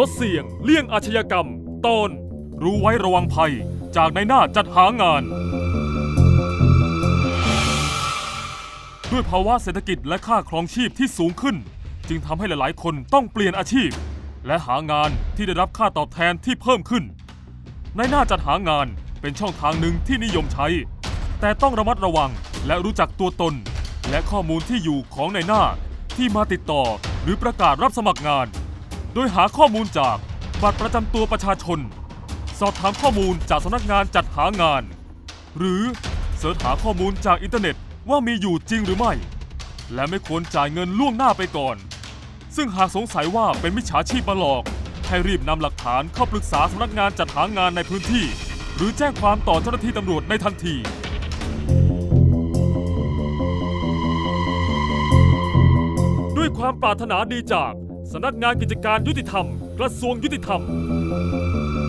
ดเสี่ยงเลี่ยงอาชญากรรมตอนรู้ไว้ระวังภัยจากนายหน้าจัดหางานด้วยภาวะเศรษฐกิจและค่าครองชีพที่สูงขึ้นจึงทำให้หลายๆคนต้องเปลี่ยนอาชีพและหางานที่ได้รับค่าตอบแทนที่เพิ่มขึ้นนายหน้าจัดหางานเป็นช่องทางหนึ่งที่นิยมใช้แต่ต้องระมัดระวังและรู้จักตัวตนและข้อมูลที่อยู่ของนายหน้าที่มาติดต่อหรือประกาศรับสมัครงานโดยหาข้อมูลจากบัตรประจำตัวประชาชนสอบถามข้อมูลจากสำนักงานจัดหางานหรือเสิร์ชหาข้อมูลจากอินเทอร์เน็ตว่ามีอยู่จริงหรือไม่และไม่ควรจ่ายเงินล่วงหน้าไปก่อนซึ่งหากสงสัยว่าเป็นมิจฉาชีพมาหลอกให้รีบนำหลักฐานเข้าปรึกษาสำนักงานจัดหางานในพื้นที่หรือแจ้งความต่อเจ้าหน้าที่ตำรวจในทันทีด้วยความปรารถนาดีจากสำนักงานกิจการยุติธรรมกระทรวงยุติธรรม